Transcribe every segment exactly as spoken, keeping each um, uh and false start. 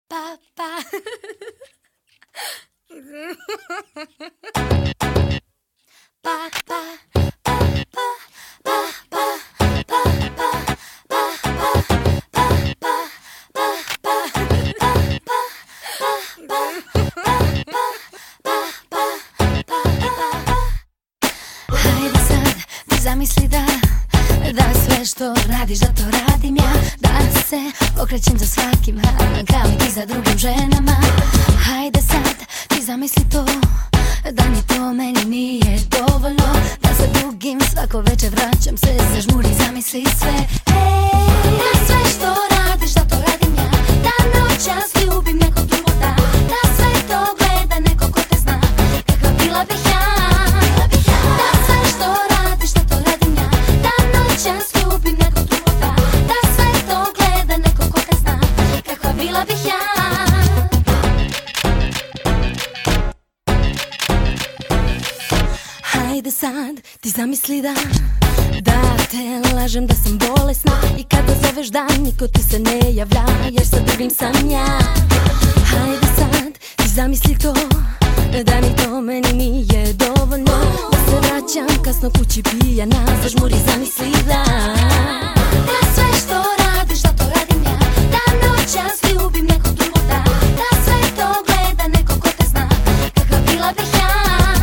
pa, pa. Pa, pa, pa, pa, pa, pa, pa, pa, pa, hajde sad ti zamisli da da sve što radiš da to radim ja, da se okrećem za svakim kao i ti za drugim ženama. Hajde sad ti zamisli to da ni to meni nije dovoljno, da se drugim svako večer vraćam se, zažmuri zamisli sve. Ej, da sve što radiš da to radim ja, da noćas ljubim nekog drugog, da da sve to gleda neko ko te zna, kakva bila bih ja. Da sve što radiš da to radim ja, da noćas ljubim nekog drugog, da da sve to gleda neko ko te zna, kakva bila bih ja. Hajde sad ti zamisli da da te lažem da sam bolesna i kada zoveš da niko ti se ne javlja jer sa drugim sam ja. Hajde sad ti zamisli to da ni to meni nije dovoljno, da se vraćam kasno kući pijana, zažmuri zamisli da da sve što radiš da to radim ja, da noćas ljubim nekog drugog, da da sve to gleda neko ko te zna, kakva bila bih ja.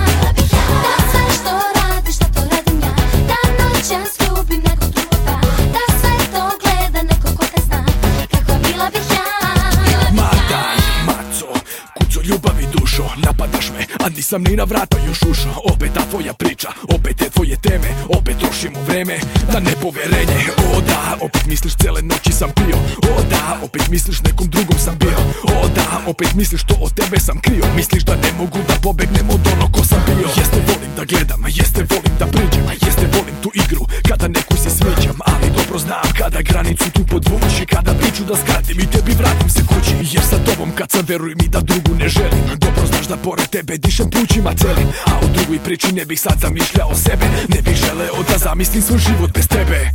Napadaš me, a nisam ni na vrata još ušao. Opet ta tvoja priča, opet te tvoje teme, opet trošimo vreme na nepoverenje. O da, opet misliš cele noći sam pio. O da, opet misliš nekom drugom sam bio. O da, opet misliš to od tebe sam krio. Misliš da ne mogu da pobegnem od ono ko sam bio. Jeste volim da gledam, a jeste volim da priđem, a jeste volim tu igru kada neku se sviđam, ali dobro znam kada granicu tu podvući, kada priču da skratim i tebi vratim se kući. Jer sa tobom kad sam, veruj mi da drugu ne želim. Dobro znaš da pored tebe dišem plućima celim, a u drugoj priči ne bih sad zamišljao sebe, ne bih želeo da zamislim svoj život bez tebe.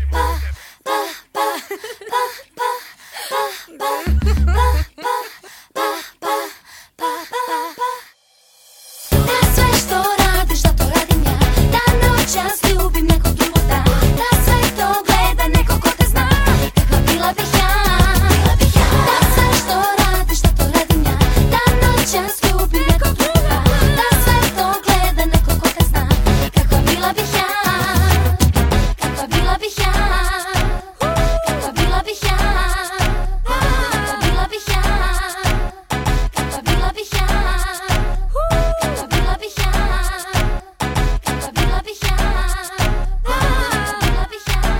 Da sve što radiš da to radim ja, da noćas ljubim nekog drugog, da da sve to gleda neko ko te zna, kakva bila bih ja. Da sve što radiš da to radim ja, da noćas ljubim nekog drugog, da sve to gleda neko ko te zna, kakva bila bih ja. Kakva bila bih ja. Kakva bila bih ja. Kakva bila bih ja. Kakva bila bih ja. Kakva bila bih ja. Kakva bila bih ja. Kakva bila bih ja.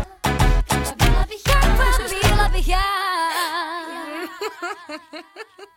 Kakva bila bih ja. Kakva bila bih ja.